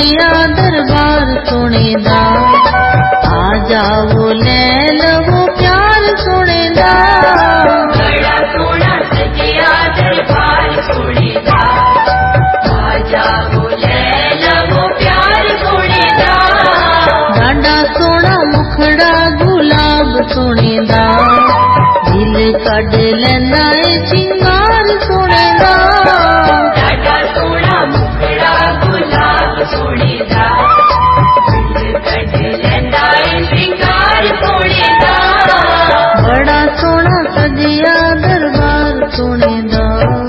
सजिया दरबार सुनेदा, आ जाओ ले लवो प्यार सुनेदा। बड़ा सोना सजिया दरबार सुनेदा, आ जाओ ले लवो प्यार सुनेदा। डाडा सोना मुखड़ा गुलाब सुनेदा, दिल कढ लैंदा ए चिंगार सुनेदा। डाडा सोना मुखड़ा गुलाब सुनेदा, दिल कढ लैंदा ए चिंगार सुनेदा। बड़ा सोना सजिया दरबार सुनेदा।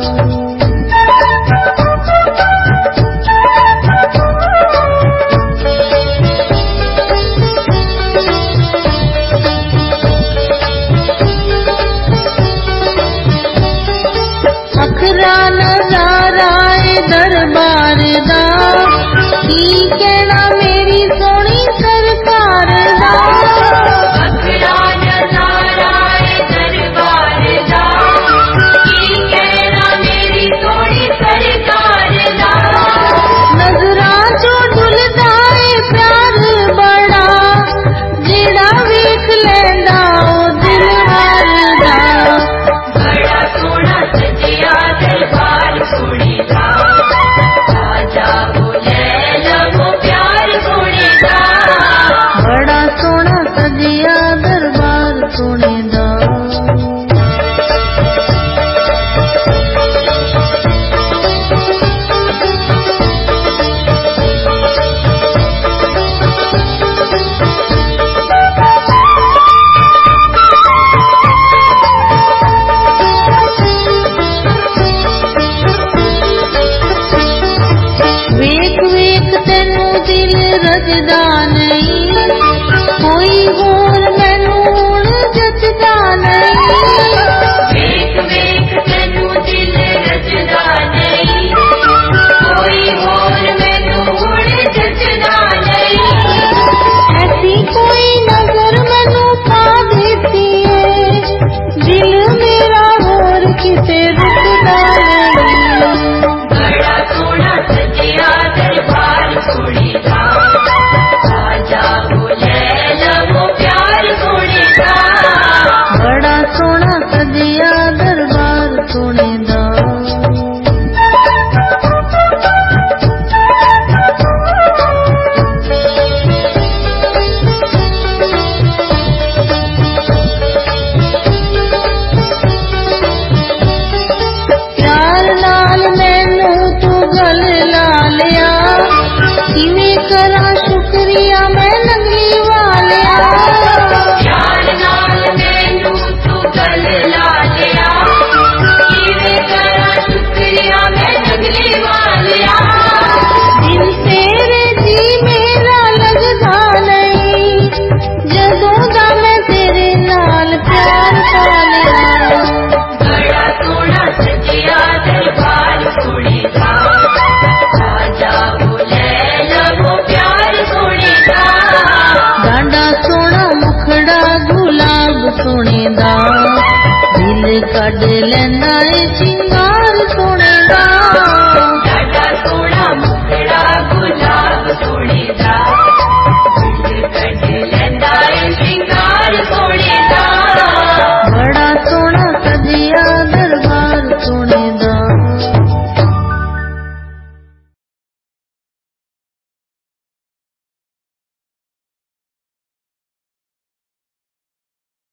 अखरा नजारा ए दरबार दा, की कहना मेरी सोनी सरकार दा। अखरा नजारा ए दरबार दा, की कहना मेरी सोनी सरकार दा। नजरा चो डुलदा ए प्यार बड़ा, जेड़ा वेख लैंदा ओ दिल हारदा। बड़ा सोना सजिया दरबार सुनेदा, आ जाओ ले लवो प्यार सुनेदा। बड़ा सोना सजिया दरबार सुनेदा। वेख वेख तेनू दिल रजदा नहीं, कोई होर मैनू हुण जचदा नहीं। वेख वेख तैनू दिल रजदा नहीं, कोई होर मैनू हुण जचदा नहीं। ऐसी कोई नजर मैनू पा देती है, दिल मेरा होर किसे रुकदा नहीं। बड़ा सोना सजिया दरबार सुनेदा, आ जाओ ले लवो प्यार सुनेदा। बड़ा सोना सजिया दरबार सुनेदा। प्यार नाल मैनू तू गल ला लिया, किवें करा शुक्रिया मैं नंगली वालिया। प्यार नाल मैनू तू गल ला लिया, किवें करा शुक्रिया मैं नगली वालिया। दिल तेरे जी मेरा लगदा नहीं, जदों दा मैं तेरे नाल प्यार पा लिया। बड़ा सोना सजिया दरबार सुनेदा, आ जाओ ले लवो प्यार सुनेदा। डाडा सोना मुखड़ा गुलाब सुनेदा, दिल कढ लैंदा ए चिंगार